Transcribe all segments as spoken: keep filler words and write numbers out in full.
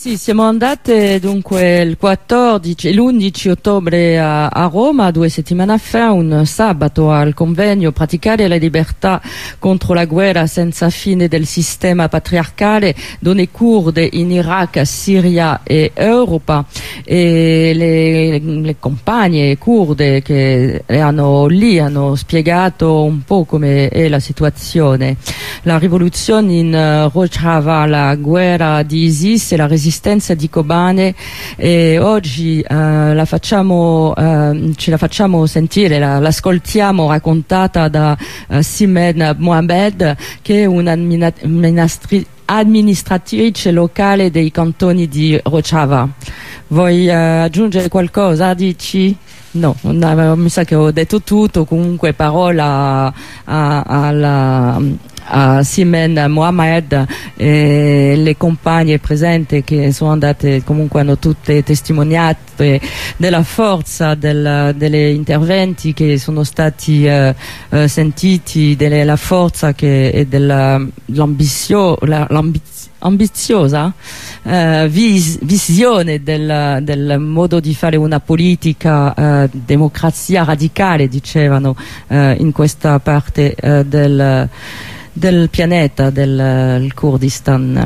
Sì, siamo andate dunque il quattordici e l'undici ottobre a, a Roma, due settimane fa, un sabato al convegno Praticare la libertà contro la guerra senza fine del sistema patriarcale, donne kurde in Iraq, Siria e Europa. E le, le compagne kurde che erano lì hanno spiegato un po' come è la situazione. La rivoluzione in Rojava, la guerra di ISIS e la resistenza di Kobane, e oggi eh, la facciamo, eh, ce la facciamo sentire, la, l'ascoltiamo raccontata da eh, Simen Mohamed, che è un'amministratrice locale dei cantoni di Rojava. Vuoi eh, aggiungere qualcosa? Dici? No, no, mi sa che ho detto tutto. Comunque parola alla a Simen Mohamed e le compagne presenti che sono andate, comunque hanno tutte testimoniato della forza del, delle interventi che sono stati eh, eh, sentiti, della forza che, e dell'ambizio, l'ambizio ambiziosa eh, vis- visione del, del modo di fare una politica, eh, democrazia radicale, dicevano, eh, in questa parte eh, del, del pianeta, del Kurdistan.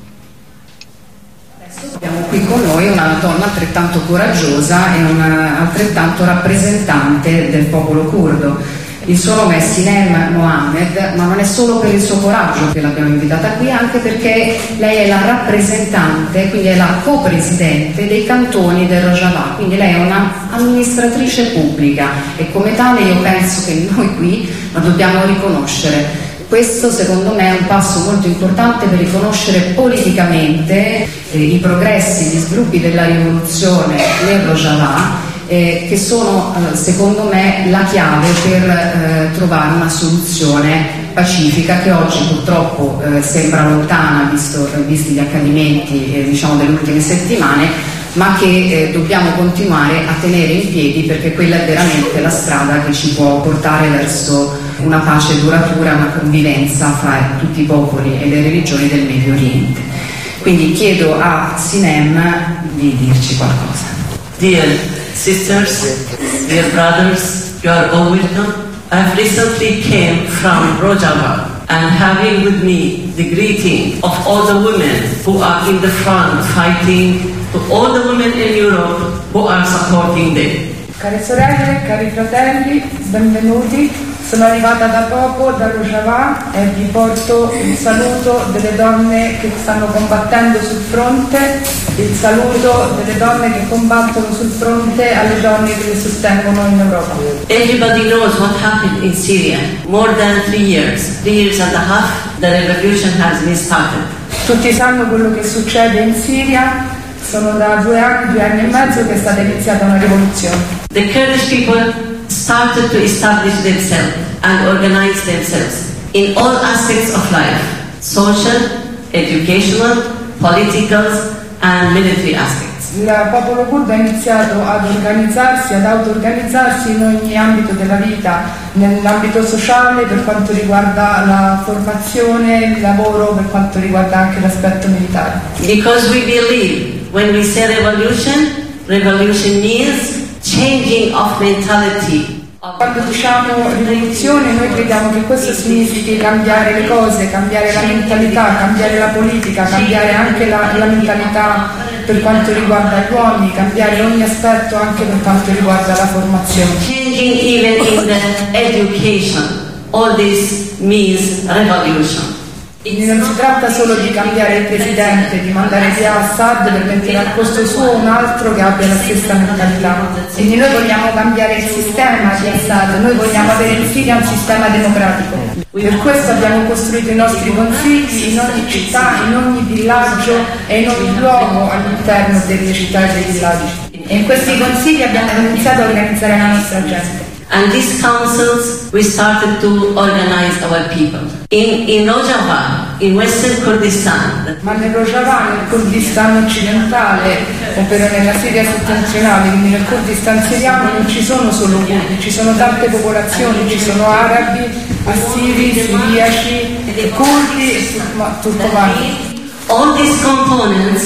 Adesso abbiamo qui con noi una donna altrettanto coraggiosa e una altrettanto rappresentante del popolo curdo. Il suo nome è Sinem Mohamed, ma non è solo per il suo coraggio che l'abbiamo invitata qui, anche perché lei è la rappresentante, quindi è la copresidente dei cantoni del Rojava, quindi lei è una amministratrice pubblica e come tale io penso che noi qui la dobbiamo riconoscere. Questo secondo me è un passo molto importante per riconoscere politicamente eh, i progressi, gli sviluppi della rivoluzione nel Rojava, Eh, che sono eh, secondo me la chiave per eh, trovare una soluzione pacifica che oggi purtroppo eh, sembra lontana visto, visti gli accadimenti eh, diciamo delle ultime settimane, ma che eh, dobbiamo continuare a tenere in piedi, perché quella è veramente la strada che ci può portare verso una pace duratura, una convivenza fra tutti i popoli e le religioni del Medio Oriente. Quindi chiedo a Sinem di dirci qualcosa. Dear sisters, dear brothers, you are all welcome. I have recently came from Rojava and having with me the greeting of all the women who are in the front fighting, to all the women in Europe who are supporting them. Care sorelle, cari fratelli, benvenuti. Sono arrivata da poco da Rojava e vi porto il saluto delle donne che stanno combattendo sul fronte, il saluto delle donne che combattono sul fronte alle donne che le sostengono in Europa. Everybody knows what happened in Syria. More than three years, three years and a half, the revolution has been started. Tutti sanno quello che succede in Siria. Sono da due anni, due anni e mezzo che è stata iniziata una rivoluzione. The Kurdish people started to establish themselves and organize themselves in all aspects of life, social, educational, political and military aspects. Il popolo curdo ha iniziato ad organizzarsi, ad auto-organizzarsi in ogni ambito della vita, nell'ambito sociale per quanto riguarda la formazione, il lavoro, per quanto riguarda anche l'aspetto militare. Because we believe when we say revolution, revolution means changing of mentality. Quando diciamo rivoluzione noi crediamo che questo significhi cambiare le cose, cambiare la mentalità, cambiare la politica, cambiare anche la, la mentalità per quanto riguarda gli uomini, cambiare ogni aspetto anche per quanto riguarda la formazione. Changing even in the education, all this means revolution. Quindi non si tratta solo di cambiare il presidente, di mandare via Assad per mettere al posto suo un altro che abbia la stessa mentalità. Quindi noi vogliamo cambiare il sistema di Assad, noi vogliamo avere in Siria un sistema democratico. Per questo abbiamo costruito i nostri consigli in ogni città, in ogni villaggio e in ogni luogo all'interno delle città e dei villaggi. E in questi consigli abbiamo iniziato a organizzare la nostra gente. And these councils, we started to organize our people. In, in Rojava, in Western Kurdistan. Ma nel Rojava, nel Kurdistan occidentale, ovvero nella Siria settentrionale, quindi nel Kurdistan siriano, non ci sono solo curdi, ci sono tante popolazioni, ci sono arabi, assiri, siriaci, curdi e turcomani. All these components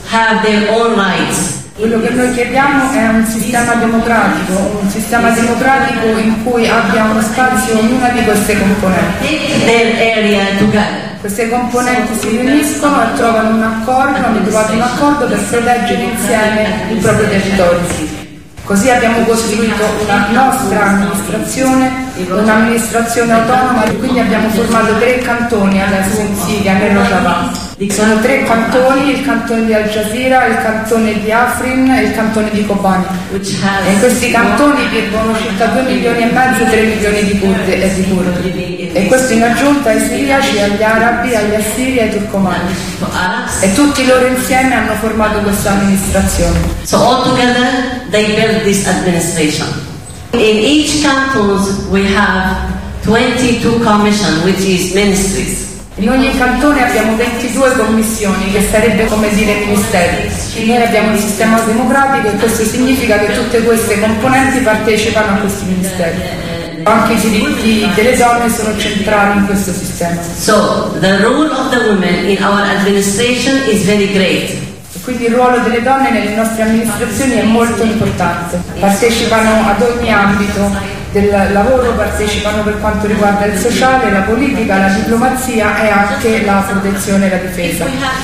have their own rights. Quello che noi chiediamo è un sistema democratico, un sistema democratico in cui abbia uno spazio ognuna di queste componenti. Their area together. Queste componenti si riuniscono e trovano un accordo, hanno trovato un accordo per proteggere insieme il proprio territorio. Così abbiamo costruito una nostra amministrazione, un'amministrazione autonoma, e quindi abbiamo formato tre cantoni adesso in Siria, nel Rojava. Sono tre cantoni, il cantone di Al Jazeera, il cantone di Afrin e il cantone di Kobani. E in questi cantoni vivono circa due milioni e mezzo, tre milioni di curdi e di curdi. E questo in aggiunta ai siriaci, agli arabi, agli assiri e ai turcomani. E tutti loro insieme hanno formato questa amministrazione. So all together they built this administration. In each canton we have twenty-two commission, which is ministries. In ogni cantone abbiamo ventidue commissioni, che sarebbe come dire ministeri. Noi abbiamo un sistema democratico e questo significa che tutte queste componenti partecipano a questi ministeri. Anche i diritti delle donne sono centrali in questo sistema. So the role of the women in our administration is very great. Quindi il ruolo delle donne nelle nostre amministrazioni è molto importante. Partecipano ad ogni ambito del lavoro, partecipano per quanto riguarda il sociale, la politica, la diplomazia e anche la protezione e la difesa.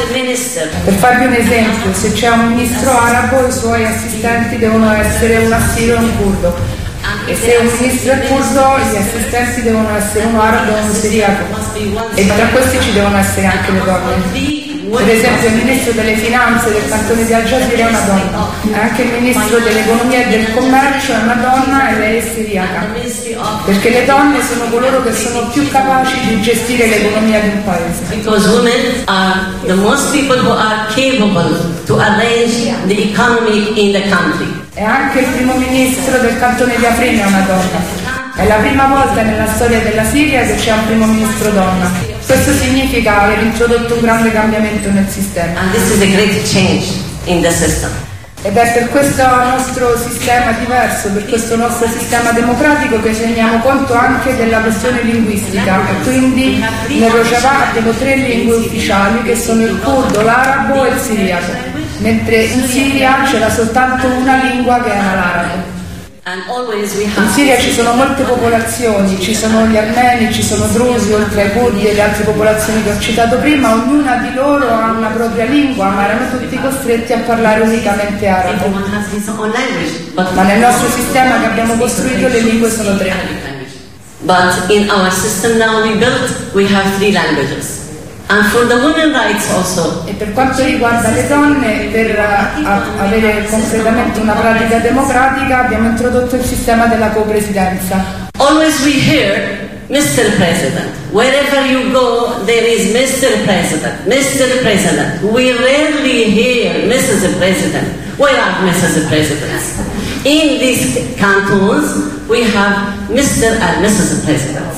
Per farvi un esempio, se c'è un ministro arabo, i suoi assistenti devono essere un assiro e un curdo. E se un ministro è curdo, gli assistenti devono essere un arabo e un siriaco. E tra questi ci devono essere anche le donne. Per esempio il ministro delle finanze del cantone di Al Jazeera è una donna, anche il ministro dell'economia e del commercio è una donna e lei è siriaca, perché le donne sono coloro che sono più capaci di gestire l'economia di un paese. Because women are the most people who are capable to arrange the economy in the country. E anche il primo ministro del cantone di Afrin è una donna. È la prima volta nella storia della Siria che c'è un primo ministro donna. Questo significa aver introdotto un grande cambiamento nel sistema. And this is a great change in the system. Ed è per questo nostro sistema diverso, per questo nostro sistema democratico che teniamo conto anche della questione linguistica. E quindi nel Rojava abbiamo tre lingue ufficiali che sono il curdo, l'arabo e il siriaco, mentre in Siria c'era soltanto una lingua che era l'arabo. In Siria ci sono molte popolazioni, ci sono gli armeni, ci sono drusi, oltre ai curdi e le altre popolazioni che ho citato prima, ognuna di loro ha una propria lingua, ma erano tutti costretti a parlare unicamente arabo. Ma nel nostro sistema che abbiamo costruito le lingue sono tre. But in our system now we built, we have three languages. And for the women's rights also. E per quanto riguarda le donne, per a, avere concretamente una pratica democratica abbiamo introdotto il sistema della copresidenza. Always we hear Mister President. Wherever you go there is Mister President, Mister President. We rarely hear Missus President. Where are Missus Presidents? In these cantons we have Mister and Missus President.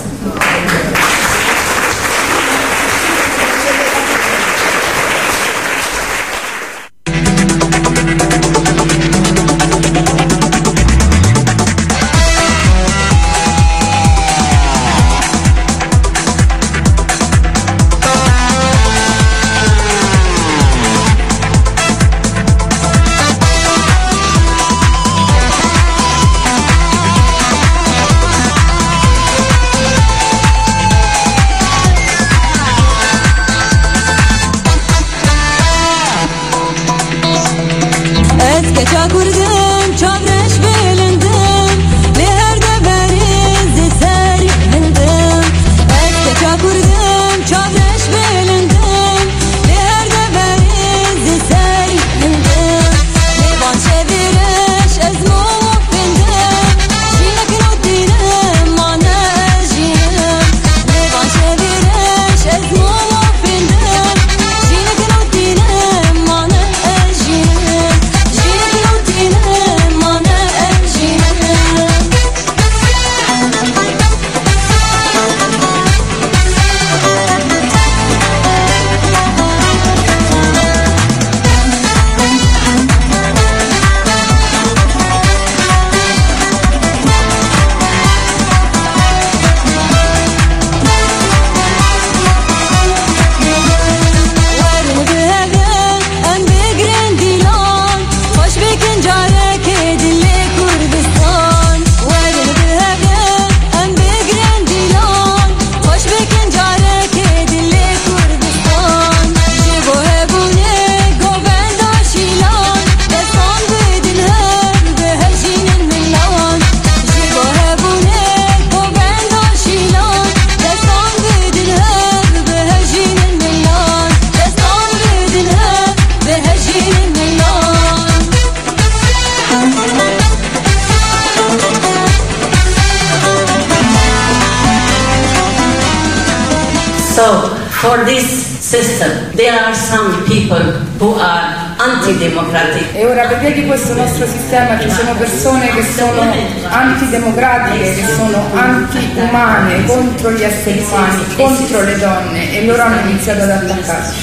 For this system, there are some people who are anti-democratic. E ora per via di questo nostro sistema ci sono persone che sono antidemocratiche, che sono anti-umane, contro gli esseri umani, contro le donne, e loro hanno iniziato ad attaccarci.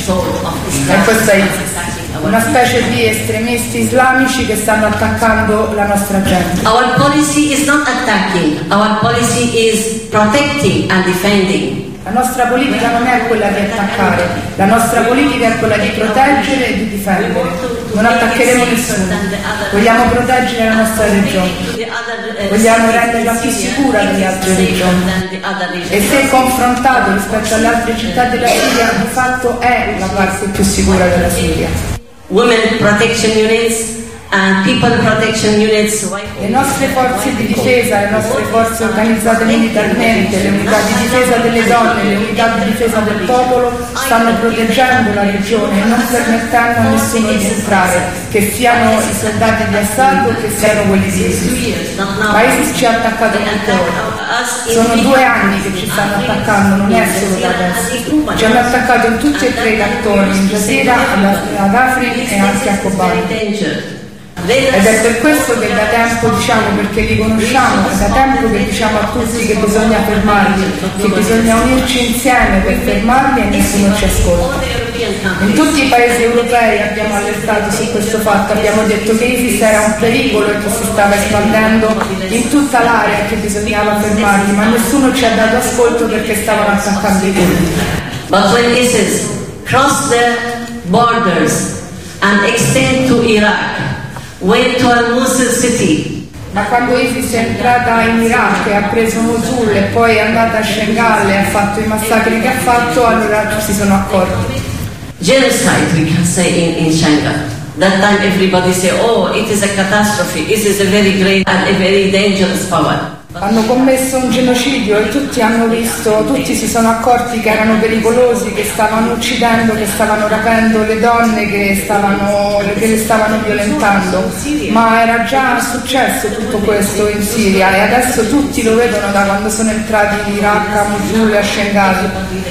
E questa è una specie di estremisti islamici che stanno attaccando la nostra gente. Our policy is not attacking, our policy is protecting and defending. La nostra politica non è quella di attaccare, la nostra politica è quella di proteggere e di difendere. Non attaccheremo nessuno, vogliamo proteggere la nostra regione, vogliamo renderla più sicura delle altre regioni. E se confrontato rispetto alle altre città della Siria, di fatto è la parte più sicura della Siria. Women protection units and people protection units. Le nostre forze di difesa, le nostre forze organizzate militarmente, le unità di difesa delle donne, le unità di difesa del popolo stanno proteggendo la regione e non permettendo a nessuno di entrare, che siano i soldati di Assad o che siano quelli di ISIS. Ma ISIS ci ha attaccato molte volte. Sono due anni che ci stanno attaccando, non è solo da adesso. Ci hanno attaccato in tutti e tre i attori, in Jazeera, ad Afrin e anche a Kobane. Ed è per questo che da tempo diciamo, perché li conosciamo, è da tempo che diciamo a tutti che bisogna fermarli, che bisogna unirci insieme per fermarli, e nessuno ci ascolta. In tutti i paesi europei abbiamo allertato su questo fatto, abbiamo detto che ISIS era un pericolo e che si stava espandendo in tutta l'area e che bisognava fermarli, ma nessuno ci ha dato ascolto perché stavano attaccando i kurdi. But when ISIS crossed the borders and extend to Iraq, went to Al-Mosul city. Ma quando ISIS è entrata in Iraq e ha preso Mosul e poi è andata a Shengal e ha fatto i massacri che ha fatto, allora si sono accorti. Genocide, we can say in, in Shengal. That time everybody say, oh, it is a catastrophe, it is a very great and a very dangerous power. Hanno commesso un genocidio e tutti hanno visto, tutti si sono accorti che erano pericolosi, che stavano uccidendo, che stavano rapendo le donne, che, stavano, che le stavano violentando. Ma era già successo tutto questo in Siria e adesso tutti lo vedono da quando sono entrati in Iraq, a Mosul e a Shengal.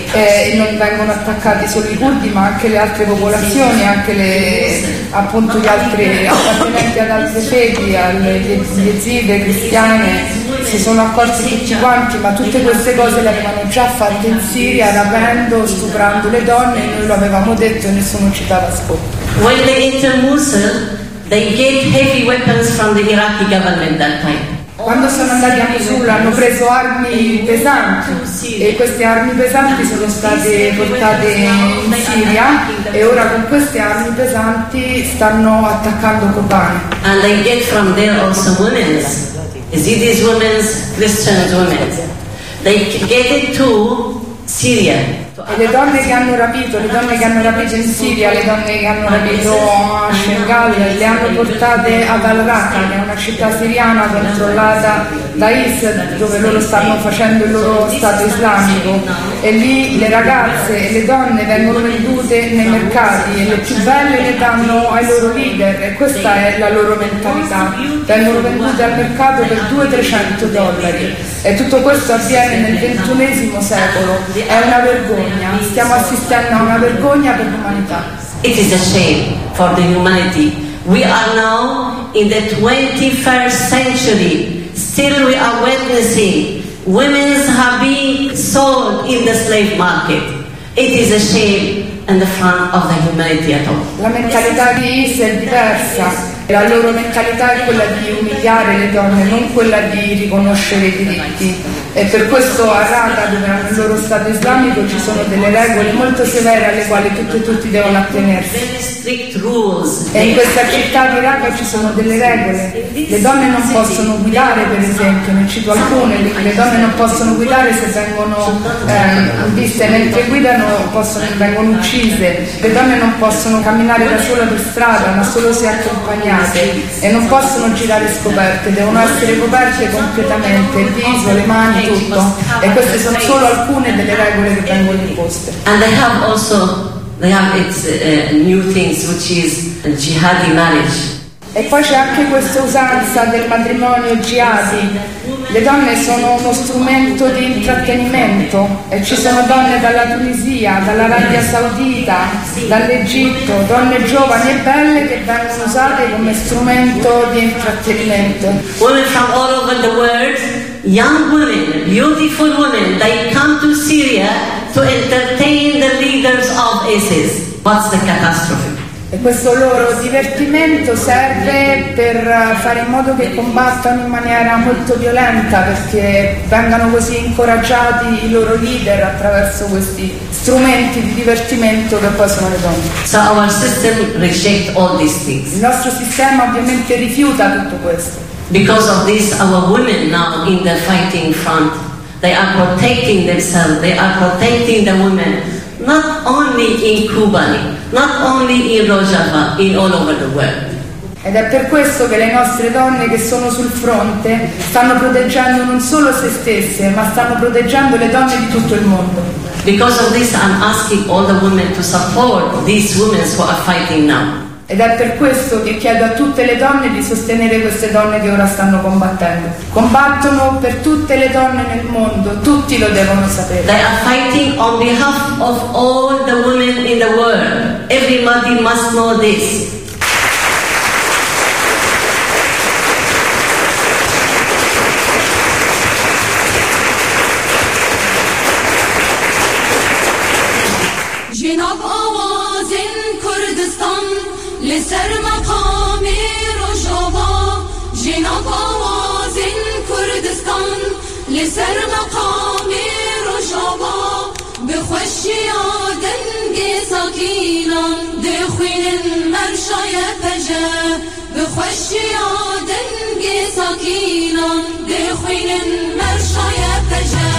E non vengono attaccati solo i curdi ma anche le altre popolazioni, anche le, appunto gli altri appartenenti ad altre fedi, alle yazide, cristiane. Si sono accorti tutti quanti, ma tutte queste cose le avevano già fatte in Siria, rapendo, stuprando le donne, e noi lo avevamo detto e nessuno ci dava ascolto. When they entered Mosul, they get heavy weapons from the Iraqi government that time. Quando sono andati a Mosul hanno preso armi pesanti e queste armi pesanti sono state portate in Siria e ora con queste armi pesanti stanno attaccando Kobane. And they get from there also women. Yazidis women, Christian women. They get it to Syria. E le donne che hanno rapito, le donne che hanno rapito in Siria, le donne che hanno rapito a Shengal, le hanno portate ad Al-Raqqa, che è una città siriana controllata da I S, dove loro stanno facendo il loro Stato islamico. E lì le ragazze e le donne vengono vendute nei mercati e le più belle le danno ai loro leader, e questa è la loro mentalità. Vengono vendute al mercato per duecento trecento dollari. E tutto questo avviene nel ventunesimo secolo. È una vergogna. Stiamo assistendo a una vergogna per l'umanità. It is a shame for the humanity. We are now in the twenty-first century. Still we are witnessing women have been sold in the slave market. It is a shame in the front of the humanity at all. La mentalità di I S è diversa. La loro mentalità è quella di umiliare le donne, non quella di riconoscere i diritti. E per questo a Raqqa, dove hanno il loro Stato islamico, ci sono delle regole molto severe alle quali tutti e tutti devono attenersi. E in questa città di Raqqa ci sono delle regole. Le donne non possono guidare, per esempio, ne cito alcune, le donne non possono guidare se vengono eh, viste mentre guidano, possono, vengono uccise. Le donne non possono camminare da sola per strada, ma solo se accompagnate, e non possono girare scoperte, devono essere coperte completamente, il viso, le mani, tutto. E queste sono solo alcune delle regole che vengono imposte. And they have also they have its uh, new things, which is jihadi marriage. E poi c'è anche questa usanza del matrimonio jihadi. Le donne sono uno strumento di intrattenimento e ci sono donne dalla Tunisia, dall'Arabia Saudita, dall'Egitto, donne giovani e belle che vengono usate come strumento di intrattenimento. Women from all over the world, young women, beautiful women, they come to Syria to entertain the leaders of ISIS. What's the catastrophe? E questo loro divertimento serve per fare in modo che combattano in maniera molto violenta, perché vengano così incoraggiati i loro leader attraverso questi strumenti di divertimento che poi sono le donne. So our system rejects all these things. Il nostro sistema ovviamente rifiuta tutto questo. Because of this, our women now in the fighting front, they are protecting themselves, they are protecting the women. Not only in Kobani, not only in Rojava, in all over the world. Ed è per questo che le nostre donne che sono sul fronte stanno proteggendo non solo se stesse, ma stanno proteggendo le donne di tutto il mondo. Because of this, I'm asking all the women to support these women who are fighting now. Ed è per questo che chiedo a tutte le donne di sostenere queste donne che ora stanno combattendo. Combattono per tutte le donne nel mondo, tutti lo devono sapere. They are fighting on behalf of all the women in the world. Everybody must know this. لسر مقام رجاوا جناب آواز کردستان لسر مقام رجاوا بخوشی آدنگ ساکینان دخوین مرشای پجه بخوشی آدنگ ساکینان دخوین مرشای پجه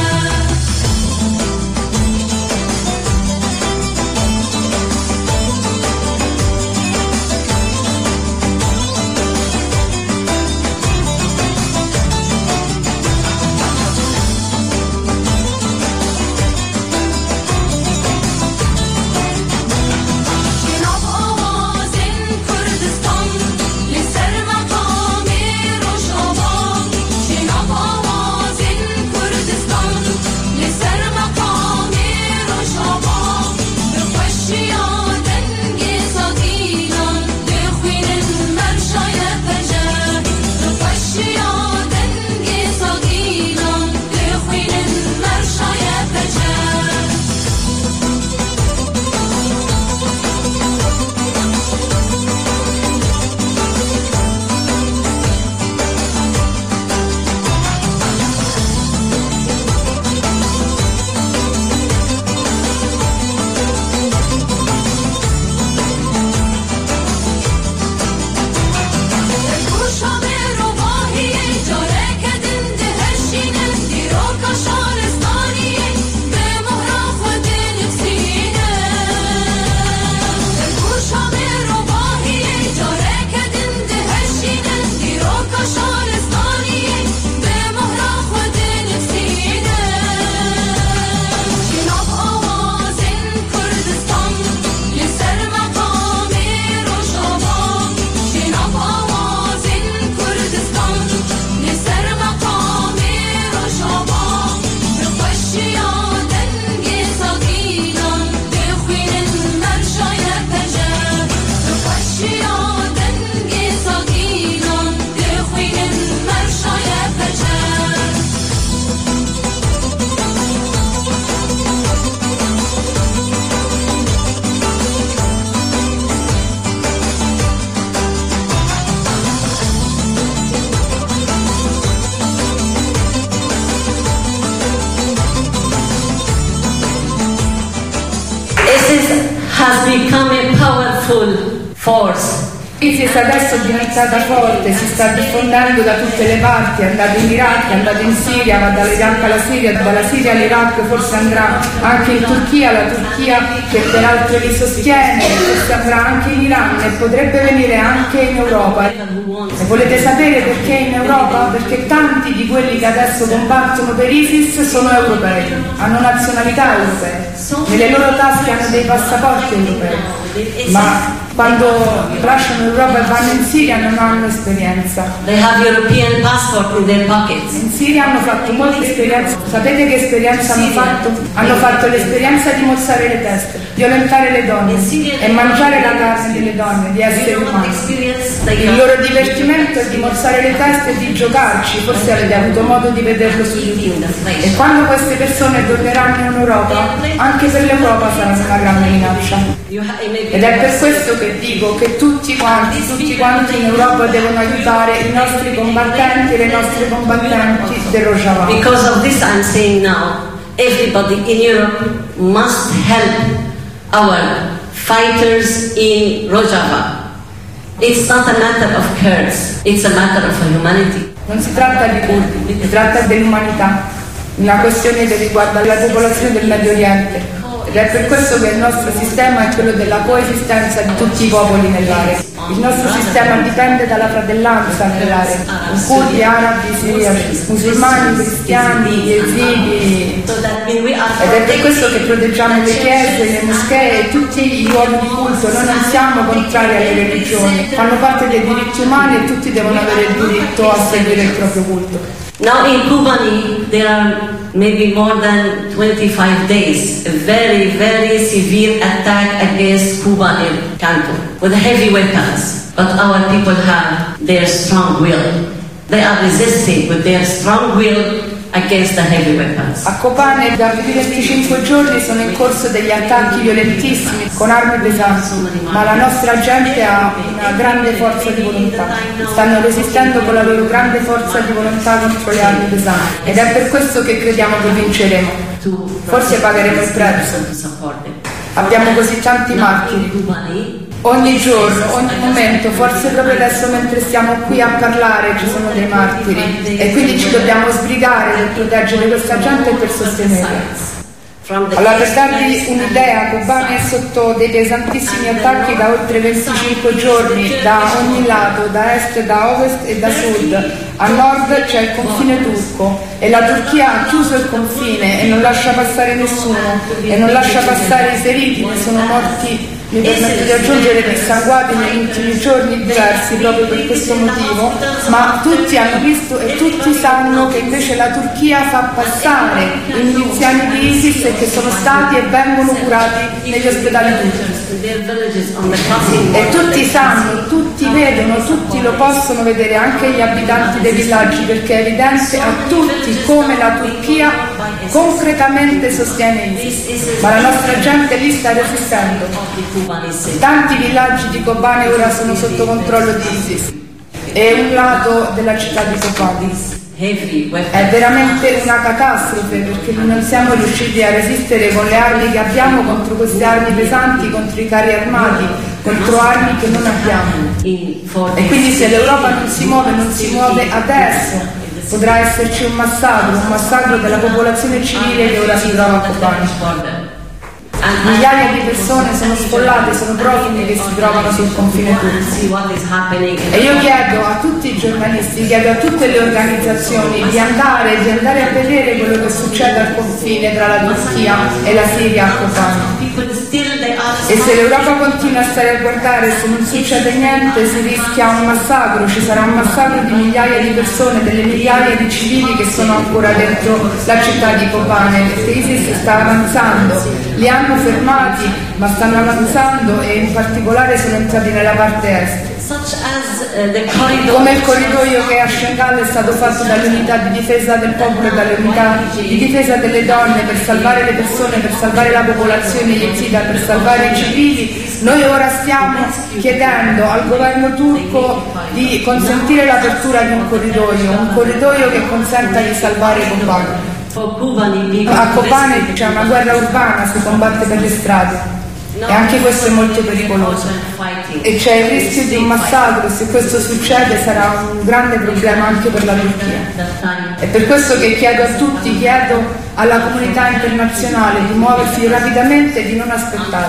has become a powerful force. ISIS adesso è diventata forte, si sta diffondendo da tutte le parti, è andato in Iraq, è andato in Siria, va dall'Iraq alla Siria, dalla Siria all'Iraq, forse andrà anche in Turchia, la Turchia che peraltro li sostiene, forse andrà anche in Iran e potrebbe venire anche in Europa. E volete sapere perché in Europa? Perché tanti di quelli che adesso combattono per ISIS sono europei, hanno nazionalità europee, nelle loro tasche hanno dei passaporti europei, ma quando lasciano l'Europa e vanno in Siria non hanno esperienza. They have European passport in their pockets. In Siria hanno fatto molte esperienze. Sapete che esperienza hanno fatto? Hanno fatto l'esperienza di mozzare le teste, violentare le donne e mangiare la carne delle donne, di esseri umani. Il loro divertimento è di mozzare le teste e di giocarci, forse avete avuto modo di vederlo su YouTube. E quando queste persone torneranno in Europa, anche per l'Europa saranno una grande minaccia. Ed è per questo che dico che tutti quanti, tutti quanti in Europa devono aiutare i nostri combattenti e le nostre combattenti del Rojava. Because of this I'm saying now, everybody in Europe must help our fighters in Rojava. It's not a matter of Kurds, it's a matter of humanity. Non si tratta di curdi, si tratta dell'umanità, una questione che riguarda la popolazione del Medio Oriente. Ed è per questo che il nostro sistema è quello della coesistenza di tutti i popoli nell'area. Il nostro sistema dipende dalla fratellanza nell'area, curdi, arabi, siriani, musulmani, cristiani, yazidi. Ed è per questo che proteggiamo le chiese, le moschee e tutti i luoghi di culto. Noi non siamo contrari alle religioni, fanno parte dei diritti umani e tutti devono avere il diritto a seguire il proprio culto. Now in Kobani there are maybe more than twenty-five days a very very severe attack against Kobani canton with heavy weapons, but our people have their strong will. They are resisting with their strong will against the heavy weapons. A Kobane da più di venticinque giorni sono in corso degli attacchi violentissimi con armi pesanti, ma la nostra gente ha una grande forza di volontà. Stanno resistendo con la loro grande forza di volontà contro le armi pesanti ed è per questo che crediamo che vinceremo. Forse pagheremo il prezzo. Abbiamo così tanti martiri. Ogni giorno, ogni momento, forse proprio adesso mentre stiamo qui a parlare ci sono dei martiri e quindi ci dobbiamo sbrigare per proteggere questa gente e per sostenerla. Allora, per darvi un'idea, Kobane è sotto dei pesantissimi attacchi da oltre venticinque giorni, da ogni lato, da est, da ovest e da sud. A nord c'è il confine turco e la Turchia ha chiuso il confine e non lascia passare nessuno e non lascia passare i feriti, ne sono morti, mi permetto di aggiungere, dissanguati negli ultimi giorni diversi proprio per questo motivo, ma tutti hanno visto e tutti sanno che invece la Turchia fa passare i miliziani di ISIS e che sono stati e vengono curati negli ospedali turchi. E tutti sanno, tutti vedono, tutti lo possono vedere, anche gli abitanti dei villaggi, perché è evidente a tutti come la Turchia concretamente sostiene ISIS, ma la nostra gente lì sta resistendo. Tanti villaggi di Kobane ora sono sotto controllo di ISIS e un lato della città di Kobane è veramente una catastrofe, perché non siamo riusciti a resistere con le armi che abbiamo contro queste armi pesanti, contro i carri armati, contro armi che non abbiamo. E quindi se l'Europa non si muove, non si muove adesso, potrà esserci un massacro, un massacro della popolazione civile che ora si trova a Kobane. Migliaia di persone sono sfollate, sono profughi che si trovano sul confine turco. E io chiedo a tutti i giornalisti, chiedo a tutte le organizzazioni di andare, di andare a vedere quello che succede al confine tra la Turchia e la Siria a Kobane. E se l'Europa continua a stare a guardare, se non succede niente, si rischia un massacro, ci sarà un massacro di migliaia di persone, delle migliaia di civili che sono ancora dentro la città di Kobane, perché ISIS sta avanzando, li hanno fermati, ma stanno avanzando e in particolare sono entrati nella parte est. Come il corridoio che a Shengal è stato fatto dalle unità di difesa del popolo e dalle unità di difesa delle donne per salvare le persone, per salvare la popolazione yazida, per salvare i civili. Noi ora stiamo chiedendo al governo turco di consentire l'apertura di un corridoio, un corridoio che consenta di salvare Kobane. A Kobane c'è una guerra urbana, si combatte per le strade. E anche questo è molto pericoloso e c'è il rischio di un massacro. Se questo succede sarà un grande problema anche per la Turchia. È per questo che chiedo a tutti, chiedo alla comunità internazionale di muoversi rapidamente e di non aspettare.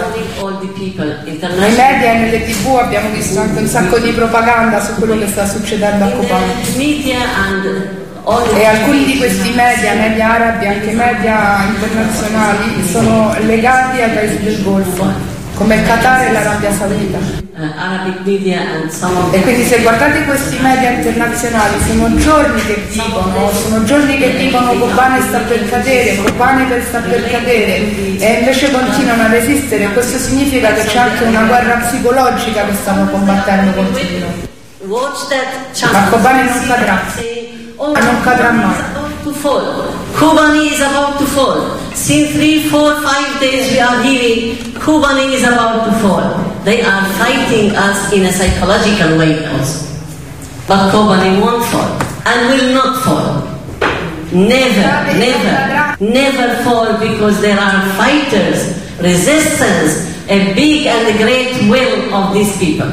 Nei media e nelle tv abbiamo visto anche un sacco di propaganda su quello che sta succedendo a Kobane. E alcuni di questi media, media arabi, anche media internazionali, sono legati ai paesi del Golfo come il Qatar e l'Arabia Saudita. Uh, Arabic media and some of E quindi se guardate questi media internazionali sono giorni che dicono, sono giorni che dicono Kobane sta per cadere, Kobane per sta per cadere, e invece continuano a resistere. Questo significa che c'è anche una guerra psicologica che stanno combattendo contro di noi. Ma Kobane non cadrà, e non cadrà mai. Kobane is about to fall. Since three, four, five days we are hearing Kobane is about to fall. They are fighting us in a psychological way also. But Kobane won't fall and will not fall. Never, never, never fall, because there are fighters, resistance, a big and great will of these people.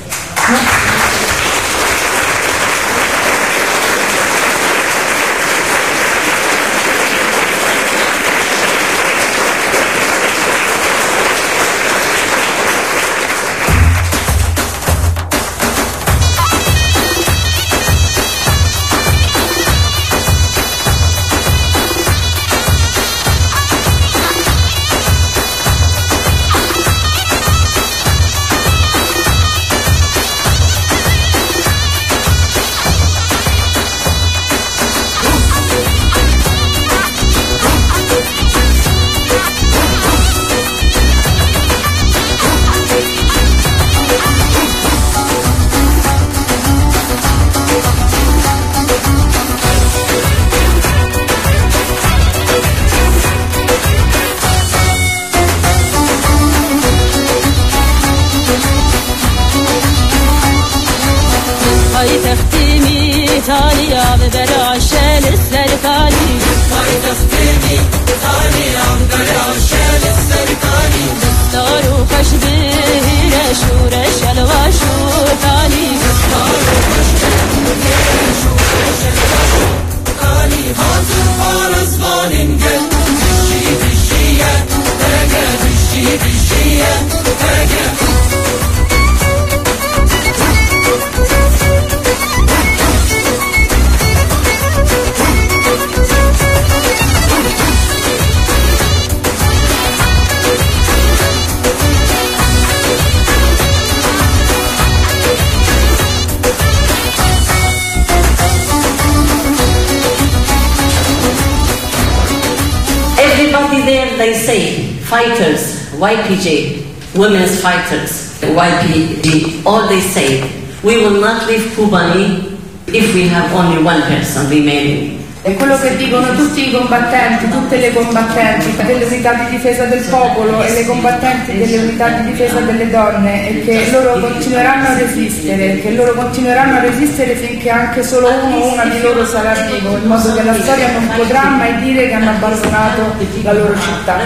They say fighters, Y P G, women's fighters, Y P G, all they say, we will not leave Kobane if we have only one person remaining. È quello che dicono tutti i combattenti, tutte le combattenti delle unità di difesa del popolo e le combattenti delle unità di difesa delle donne, e che loro continueranno a resistere, che loro continueranno a resistere finché anche solo uno o una di loro sarà vivo, in modo che la storia non potrà mai dire che hanno abbandonato la loro città.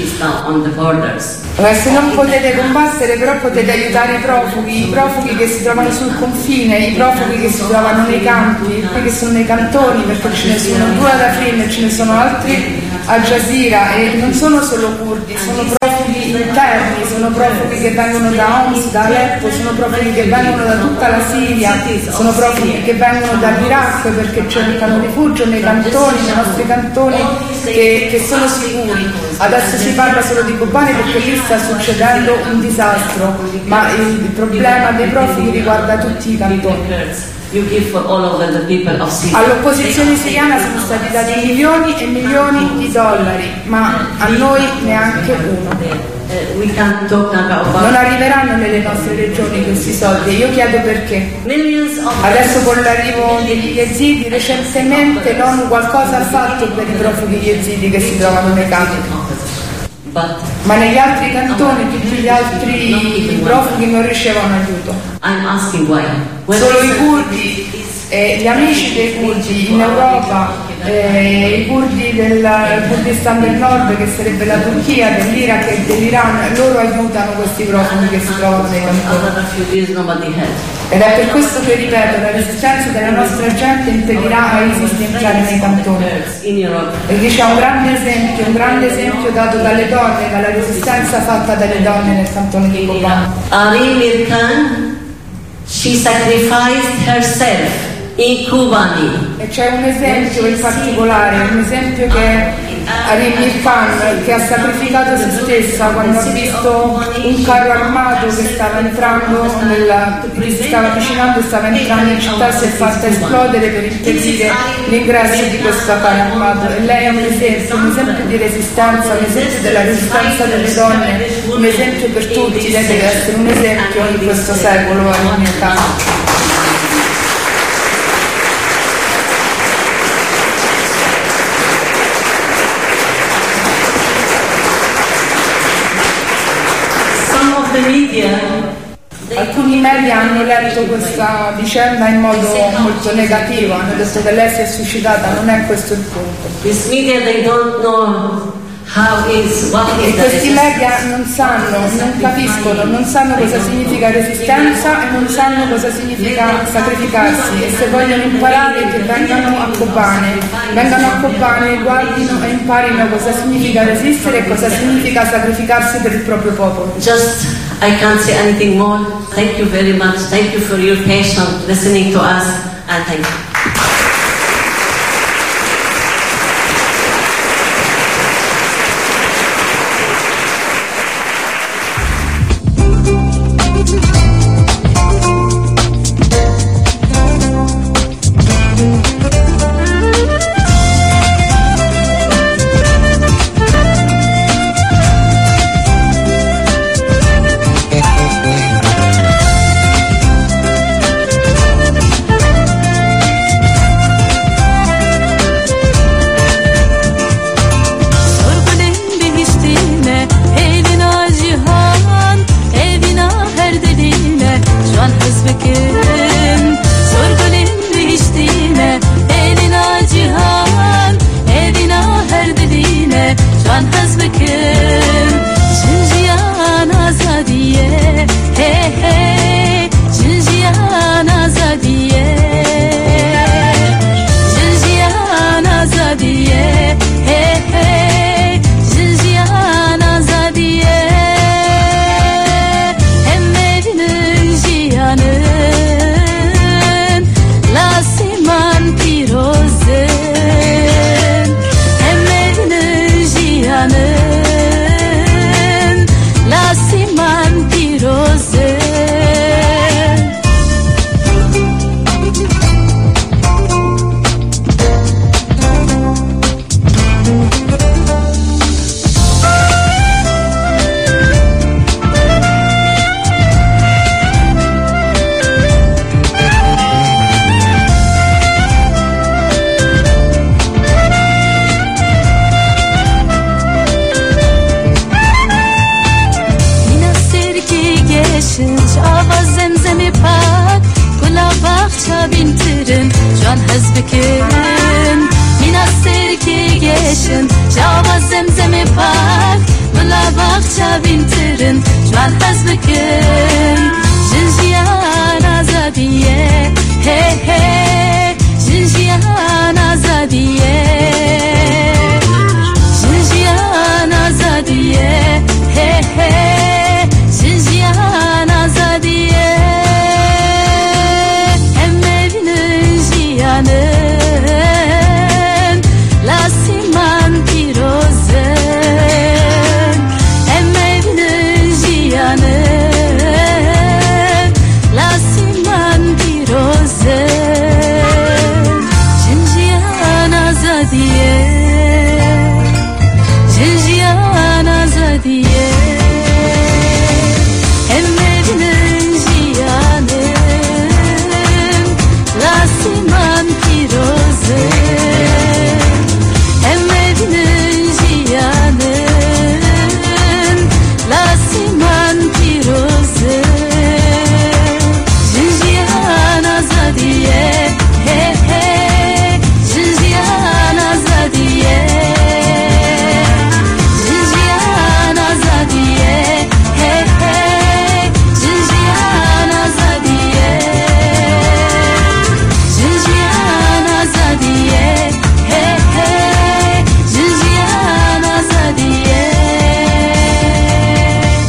Se non potete combattere, però potete aiutare i profughi, i profughi che si trovano sul confine, i profughi che si trovano nei campi, qui che sono nei cantoni, perché ce ne sono due ad Afrin e ce ne sono altri a Jazeera, e non sono solo curdi, sono profughi interni, sono profughi che vengono da Homs, da Aleppo, sono profughi che vengono da tutta la Siria, sono profughi che vengono dall'Iraq perché cercano rifugio nei cantoni, nei nostri cantoni che, che sono sicuri. Adesso si parla solo di Kobane perché lì sta succedendo un disastro, ma il problema dei profughi riguarda tutti i cantoni. All'opposizione siriana sono stati dati milioni e milioni di dollari, ma a noi neanche uno. Non arriveranno nelle nostre regioni questi soldi, io chiedo perché. Adesso con l'arrivo degli yazidi, recentemente l'ONU qualcosa ha fatto per i profughi yazidi che si trovano nei campi, ma negli altri cantoni tutti gli altri profughi non ricevono aiuto. Solo i curdi e gli amici dei curdi in Europa, eh, i curdi del Kurdistan del Nord, che sarebbe la Turchia, dell'Iraq e dell'Iran, loro aiutano questi profughi che si trovano nei cantoni. Ed è per questo che, ripeto, la resistenza della nostra gente impedirà a ISIS di entrare nei cantoni. E lì c'è un grande esempio, un grande esempio dato dalle donne, dalla resistenza fatta dalle donne nel cantone di Kobane. Arin Mirkan, she sacrificed herself in Kobane. E c'è un esempio in particolare, un esempio che Arim Mirkan, che ha sacrificato se stessa quando ha visto un carro armato che stava entrando nella, che si stava avvicinando, stava entrando in città, si è fatta esplodere per impedire l'ingresso di questo carro armato. E lei è un esempio, un esempio di resistenza, un esempio della resistenza delle donne, un esempio per tutti. Lei deve essere un esempio in questo secolo, Arim Mirkan. Alcuni media hanno letto questa vicenda in modo molto negativo, hanno detto che lei si è suicidata, non è questo il punto. This media, they don't know how is, what is E questi media non sanno, non capiscono, non sanno cosa significa resistenza e non sanno cosa significa sacrificarsi, e se vogliono imparare che vengano a Kobane, vengano a Kobane, guardino e imparino cosa significa resistere e cosa significa sacrificarsi per il proprio popolo. Just, I can't say anything more. Thank you very much. Thank you for your patience listening to us, and thank you.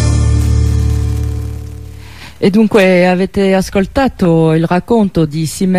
E dunque avete ascoltato il racconto di Simeon